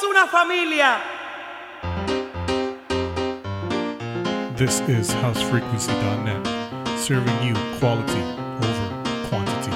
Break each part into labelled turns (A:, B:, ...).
A: una familia.
B: This is housefrequency.net, serving you quality over quantity.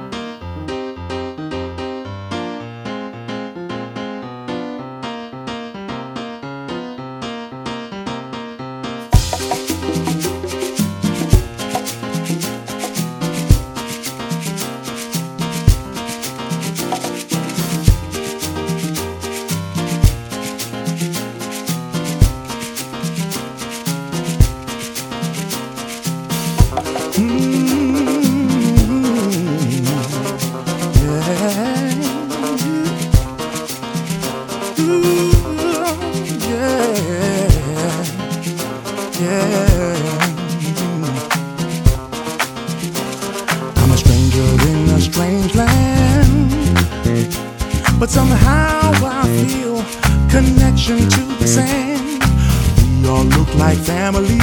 C: I'm a stranger in a strange land, but somehow I feel connection to the sand. We all look like family.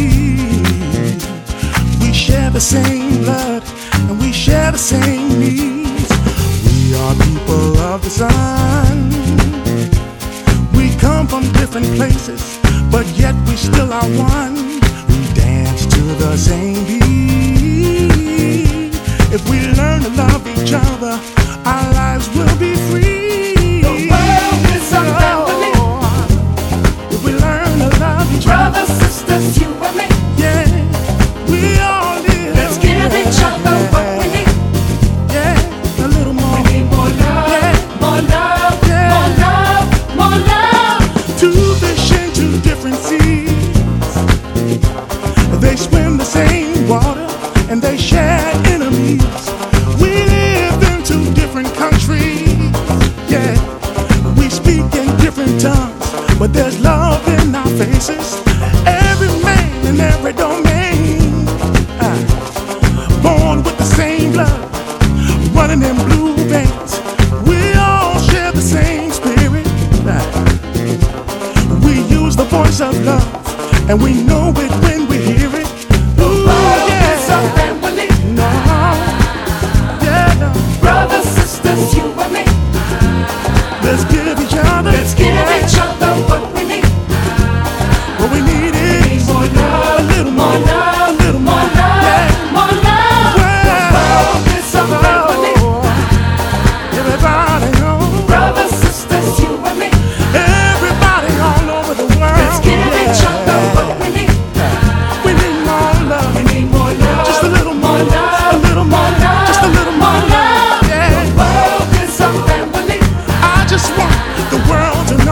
C: We share the same blood and we share the same needs. We are people of the sun. We come from different places, but yet we still are one. We dance to the same beat. If we learn to love each other, our lives will be free.
D: The world is a family.
C: If we learn to love each other,
D: Brothers, sisters, you and me.
C: yeah, we all live.
D: Let's give each other what we need.
C: Yeah, a little more.
D: We need more love,
C: Yeah.
D: more love,
C: Yeah.
D: more love, more love.
C: Two fish in two different seas. They swim the same water and they share enemies. We live in two different countries. Yeah, we speak in different tongues, but there's love in our faces. Every man in every domain, born with the same blood, running in blue veins. We all share the same spirit. We use the voice of love, and we know it when we hear it. Ooh,
D: World
C: yeah.
D: is a family.
C: No. Yeah, no.
D: Brothers, sisters, you and me.
C: Let's give each other.
D: Let's give each other what we need.
C: What we need is
D: More love,
C: a little more,
D: more love,
C: a little more.
D: more love,
C: Yeah.
D: more love. The world is a family.
C: Oh, everybody knows.
D: Brothers, sisters, you and me.
C: Everybody all over the world.
D: Let's give each other what we need.
C: We need more love.
D: We need more love.
C: Just a little more,
D: love.
C: a little more,
D: More love.
C: just a little more.
D: More love.
C: Yeah.
D: The world is a family.
C: I just want the world to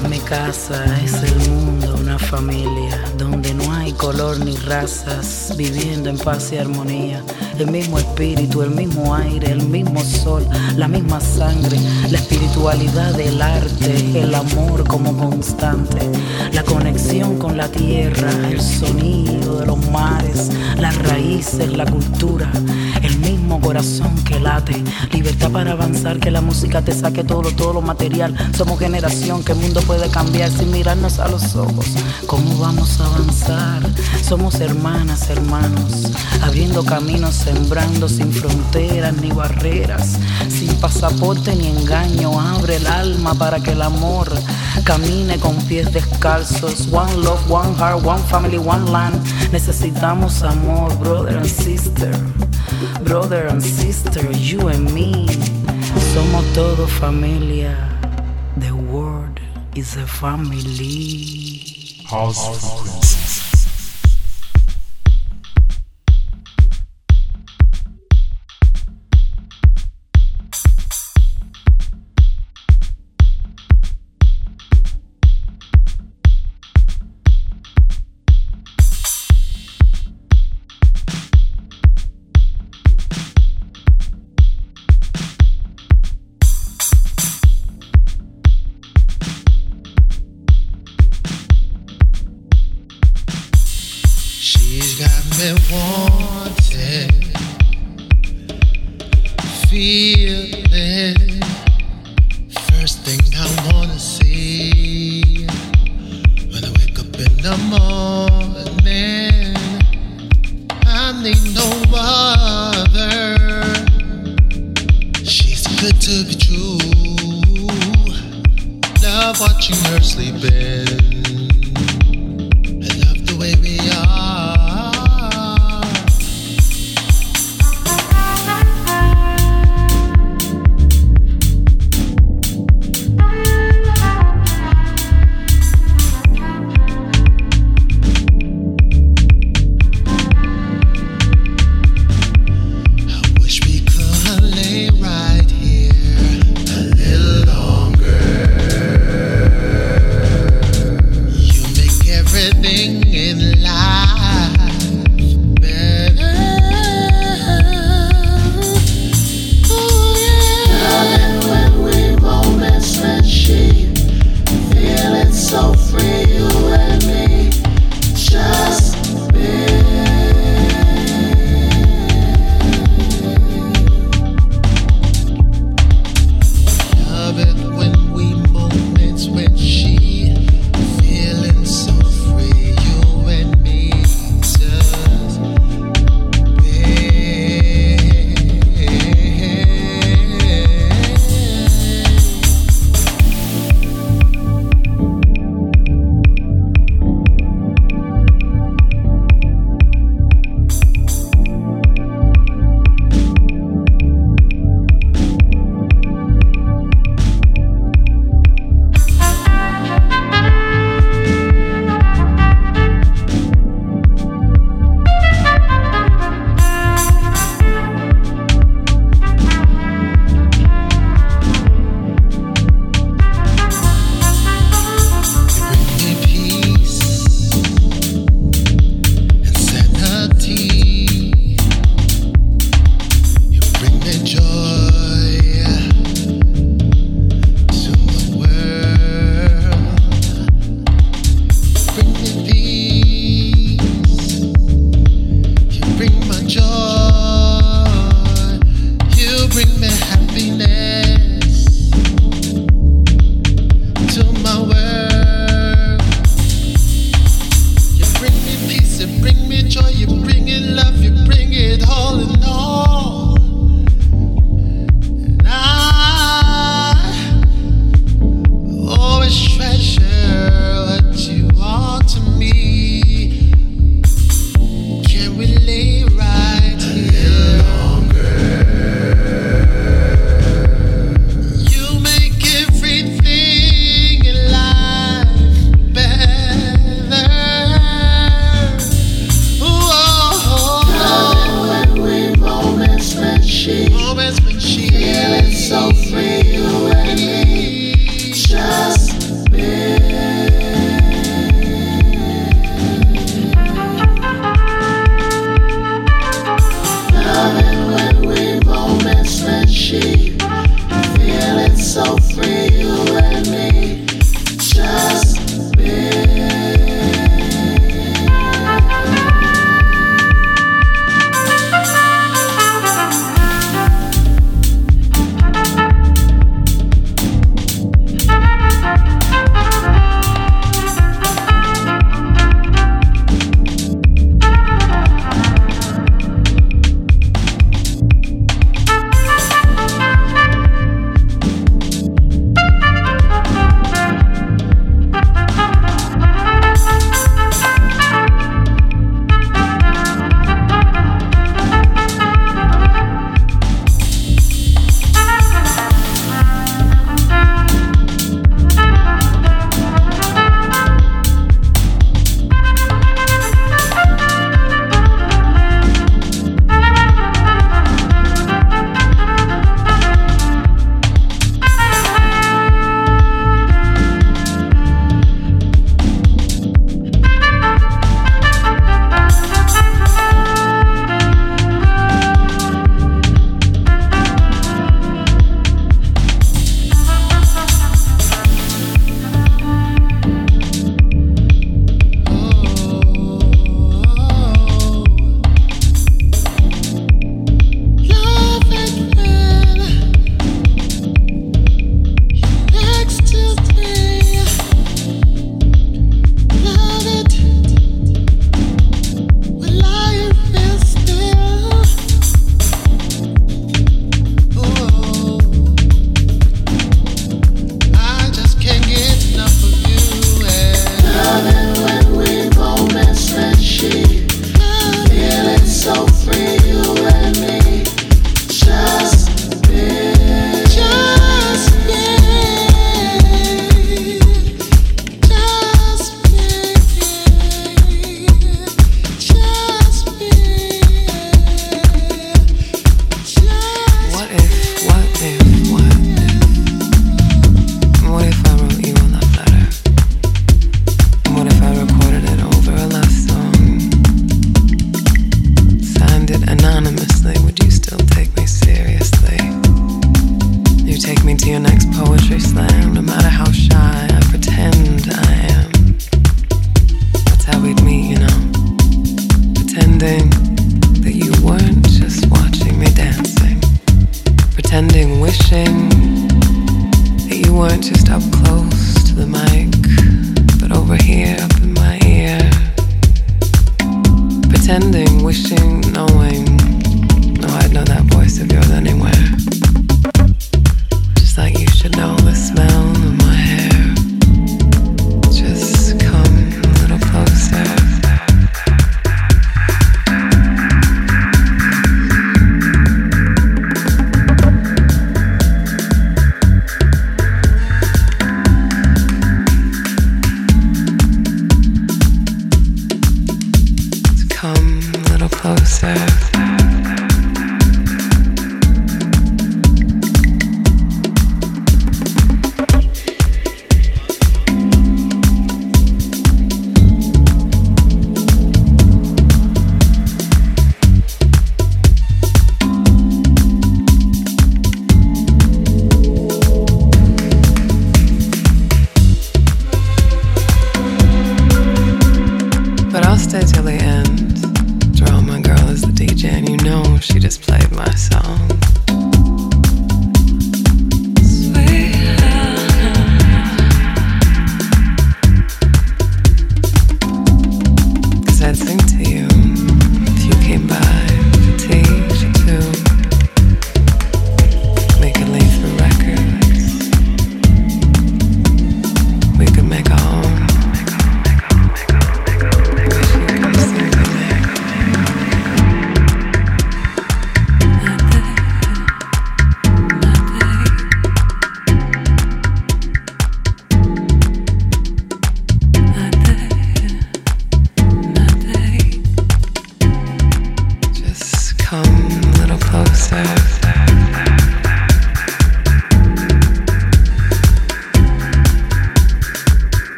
A: Mi casa es el mundo, una familia donde no hay color ni razas, viviendo en paz y armonía. El mismo espíritu, el mismo aire, el mismo sol, la misma sangre, la espiritualidad del arte, el amor como constante, la conexión con la tierra, el sonido de los mares, las raíces, la cultura, el mismo corazón que late, libertad para avanzar, que la música te saque todo lo material. Somos generación que el mundo puede cambiar sin mirarnos a los ojos. ¿Cómo vamos a avanzar? Somos hermanas, hermanos, abriendo caminos, sembrando sin fronteras ni barreras, sin pasaporte ni engaño. Abre el alma para que el amor camine con pies descalzos. One love, one heart, one family, one land. Necesitamos amor, brother and sister, brother and sister, you and me. Somos todo familia. The world is a family.
B: House Frequency.
E: She's got me wanting, feeling. First thing I wanna see when I wake up in the morning, I need no other. She's too good to be true. Love watching her sleeping. Way we are. I wish we could lay right here a little longer.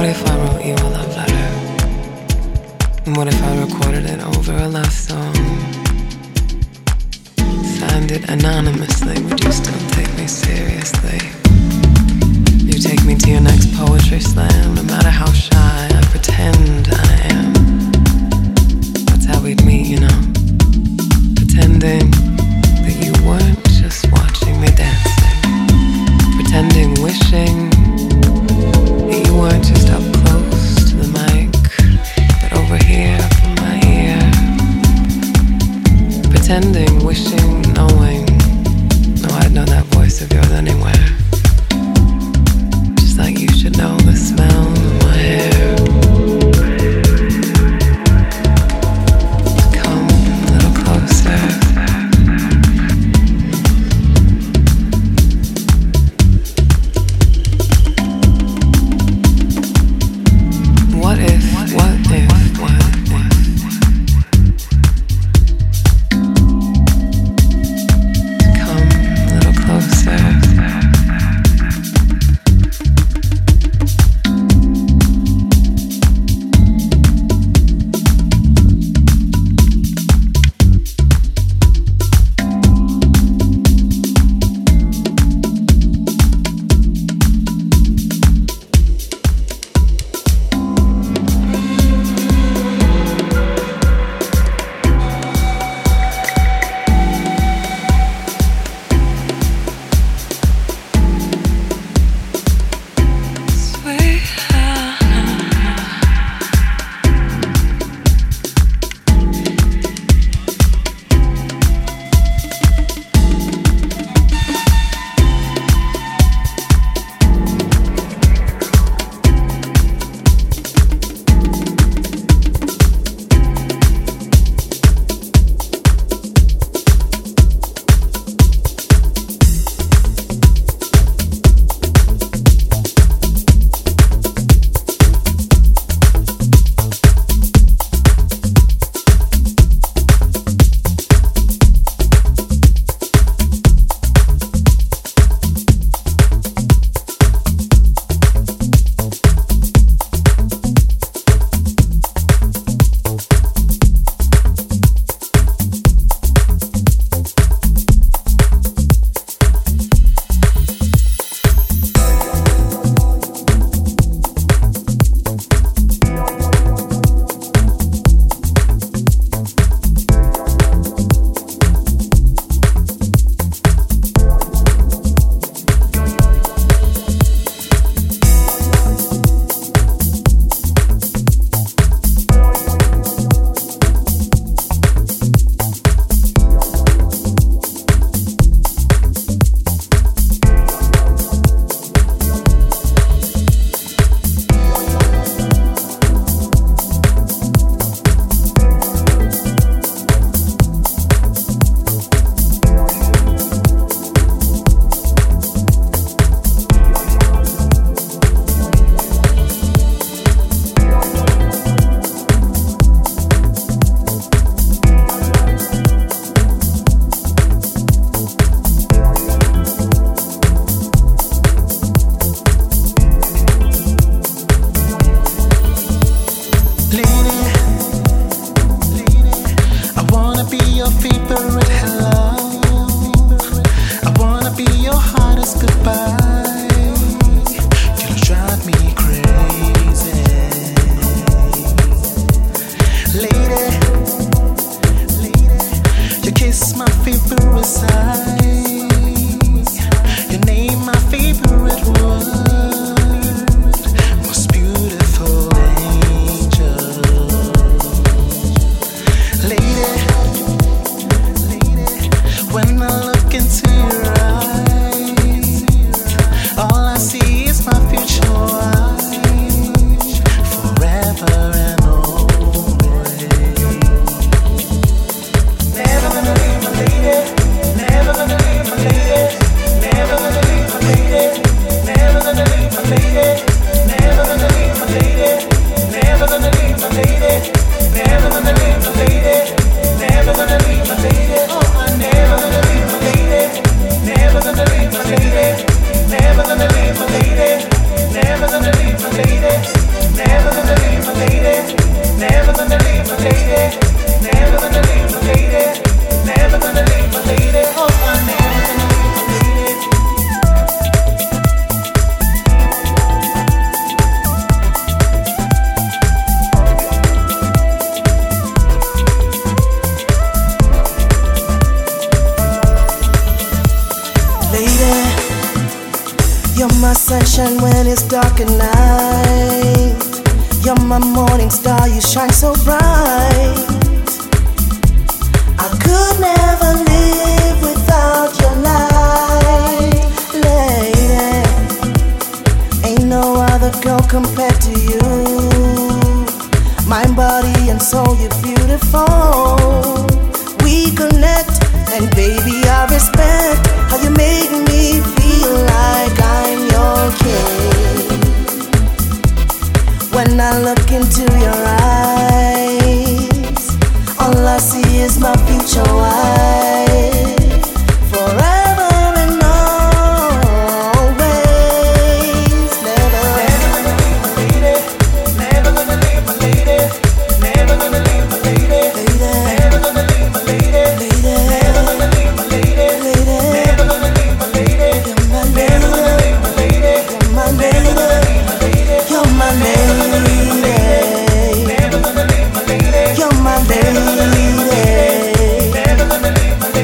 F: if I wrote you a love letter? And what if I recorded it over a love song? Signed it anonymously, would you still take me seriously? You take me to your next poetry slam, no matter how shy I pretend I am. That's how we'd meet, you know. Pretending that you weren't just watching me dancing. Pretending, wishing that you weren't just up close to the mic, but over here from my ear. Pretending, wishing, knowing, no, I'd know that voice of yours anywhere. Just like you
G: sunshine when it's dark at night. You're my morning star, you shine so bright. I could never live without your light, lady. Ain't no other girl compared to you. Mind, body, and soul, you're beautiful. We connect, and baby, I respect how you make me feel like I'm your king. When I look into your eyes, all I see is my future wife. Forever and always, never gonna leave my lady. Never gonna leave my lady. Never gonna leave my lady. Never gonna leave my lady. Never gonna leave my lady. Never gonna leave my lady. Never gonna leave my lady. You're my lady. You're my lady. Never gonna leave my lady. You're my lady. Never gonna leave my lady.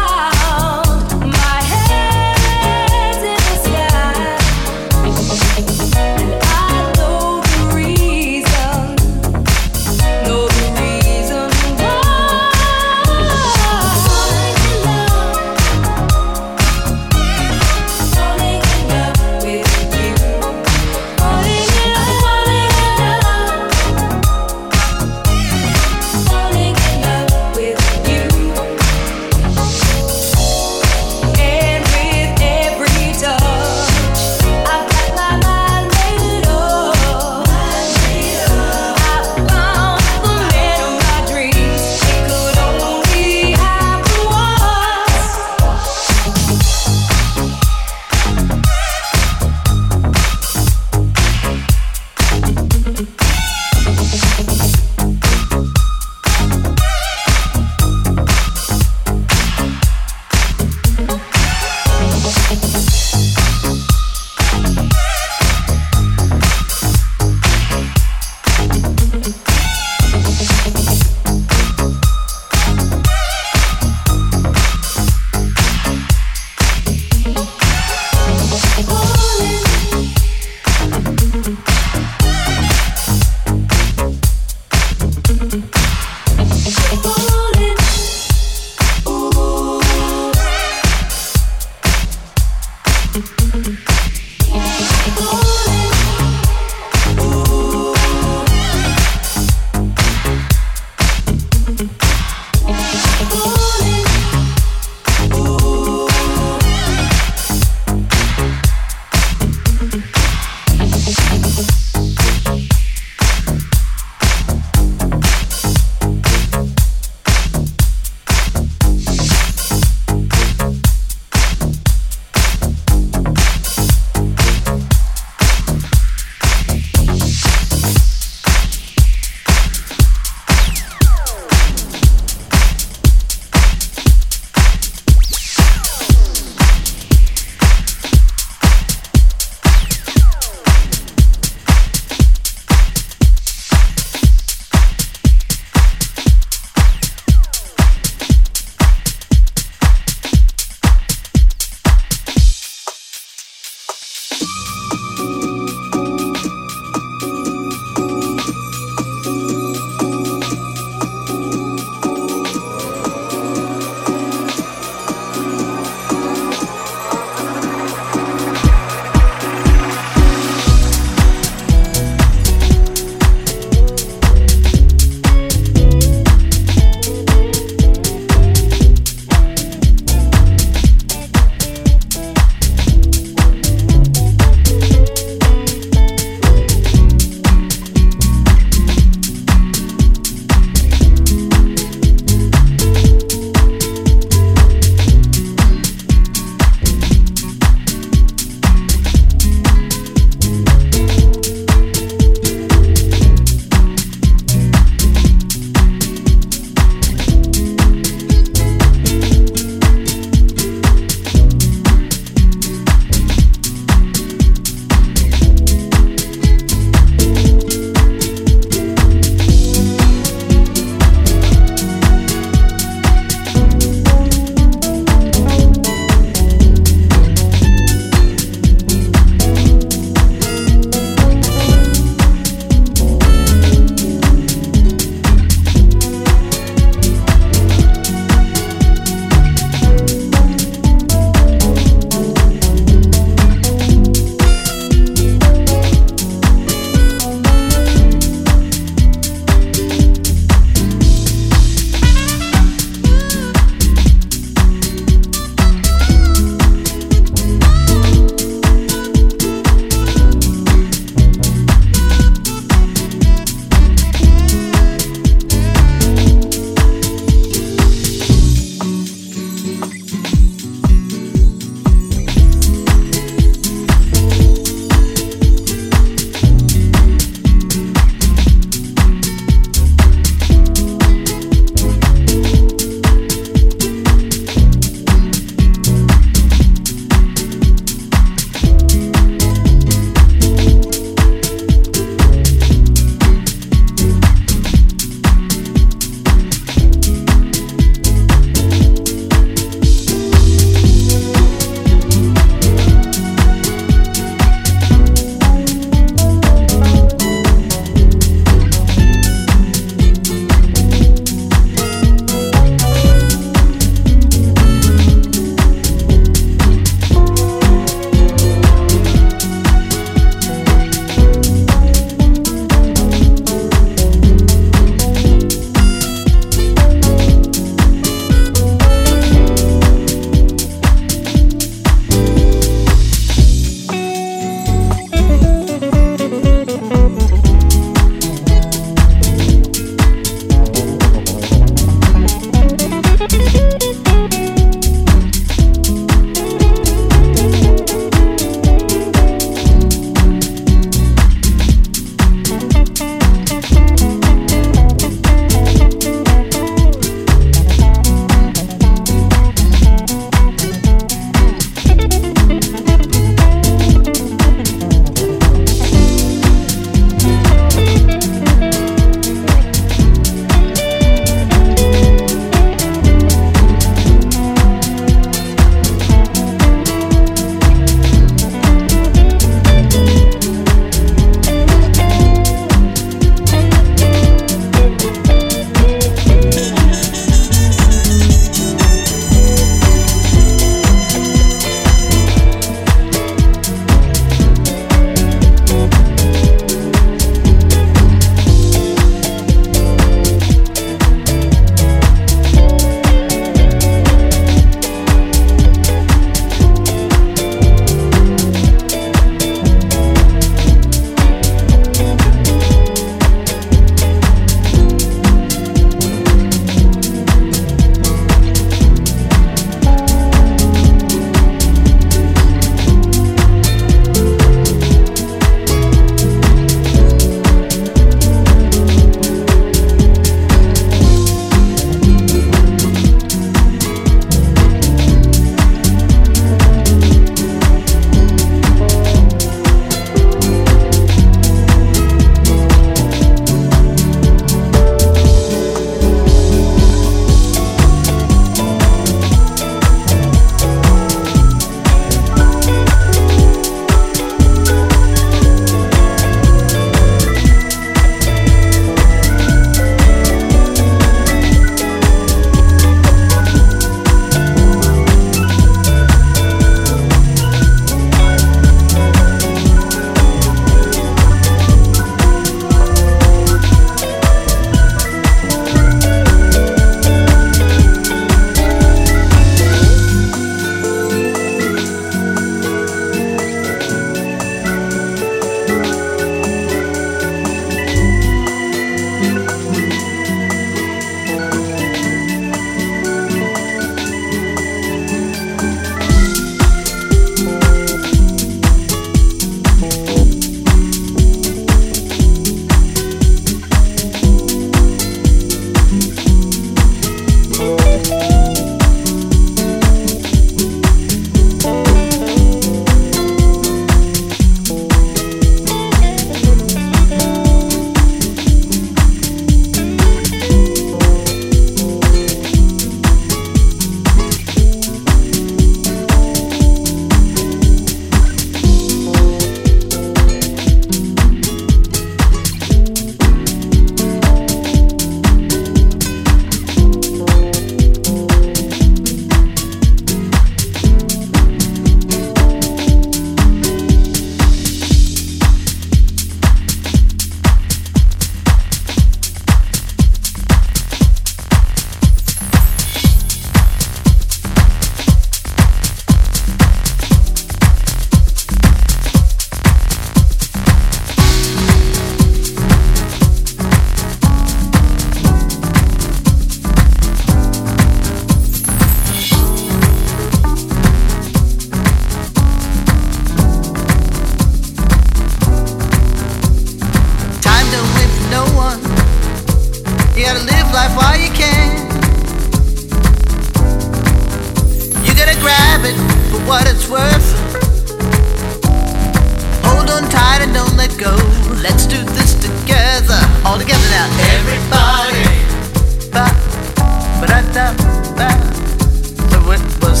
H: Let's do this together. All together now. Everybody. Ba, ba-da-da, ba. So it was.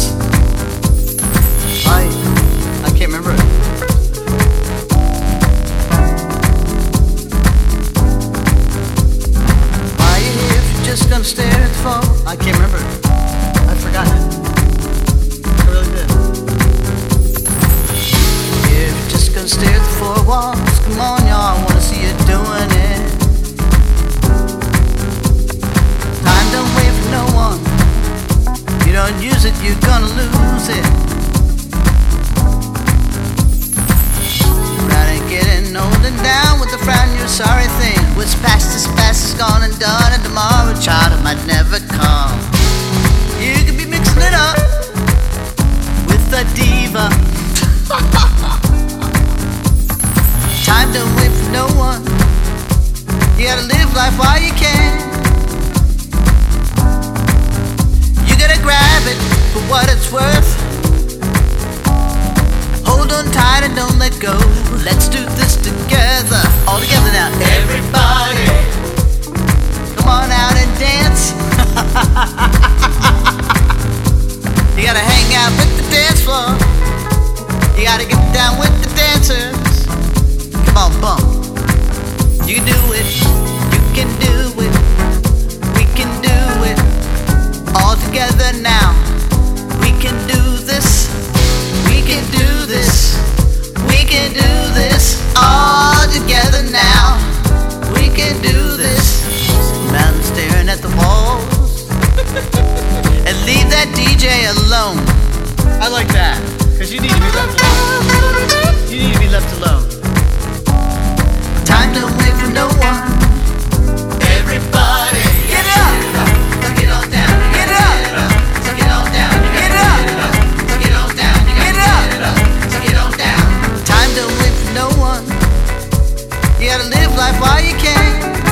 H: I can't remember it. Why are you here if you're just gonna stare at the phone? I can't remember it. I forgot it. I really did. If you're just gonna stare at the four walls, come on y'all, I wanna see you doing it. Time don't wait for no one. You don't use it, you're gonna lose it. Getting old and down with the frown, you're a sorry thing. What's past is gone and done, and tomorrow, child, it might never come. You could be mixing it up with a diva. Time don't wait for no one. You gotta live life while you can. You gotta grab it for what it's worth. Hold on tight and don't let go. Let's do this together. All together now. Everybody. Come on out and dance. You gotta hang out with the dance floor. You gotta get down with the dancers. Come on, bump. You can do it. You can do it. We can do it. All together now. We can do this. We can do this. We can do this all together now. We can do this. Man staring at the walls and leave that DJ alone. I like that, cause you need to be left alone. You need to be left alone. Time don't wait for no one. Everybody, get up. Get on down. Get up. Get on down. Get up. Get on down. Get up. Get on down. Time don't wait for no one. You gotta live life while you can.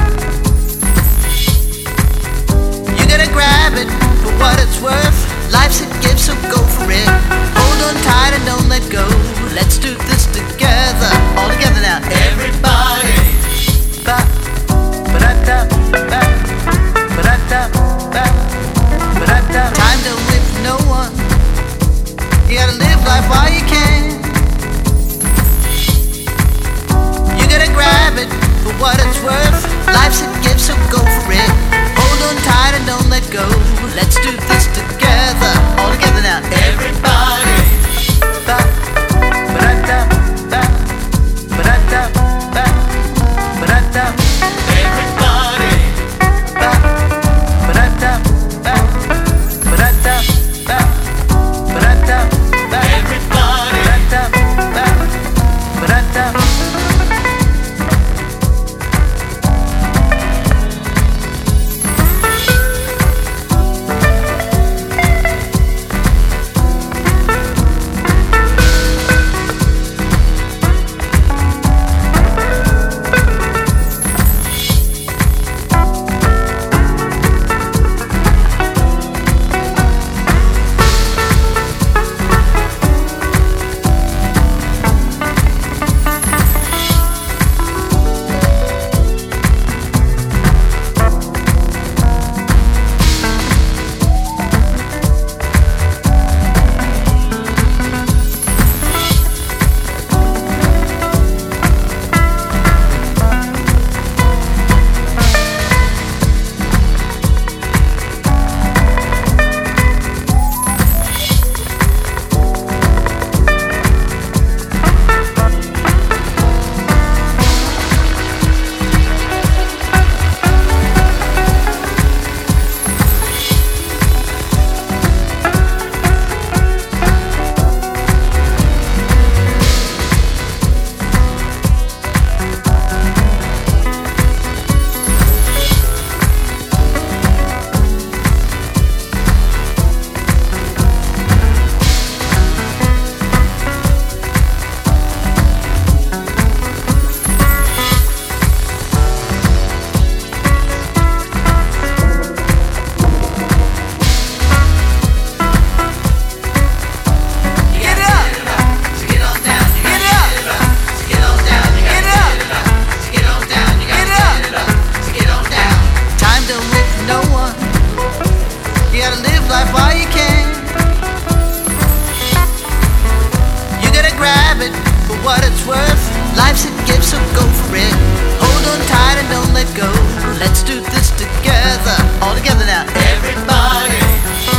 H: You gotta grab it for what it's worth. Life's a gift, so go for it. Hold on tight and don't let go. Let's do this together. All together now. Everybody. Ba, ba-da-da, ba, ba-da-da, ba, ba-da-da. Time don't wait for no one. You gotta live life while you can. You gotta grab it for what it's worth. Life's a gift, so go for it. Hold on tight and don't let go. Let's do this together. All together now. Everybody. Ba, ba-da-da, ba, ba-da-da, ba, ba-da-da. Everybody. Ba, ba-da-da, ba, ba-da-da, ba, ba-da-da, ba. Everybody. Ba-da-da, ba, ba-da-da. live life while you can. You gotta grab it for what it's worth. Life's a gift, so go for it. Hold on tight and don't let go. Let's do this together, all together now. Everybody.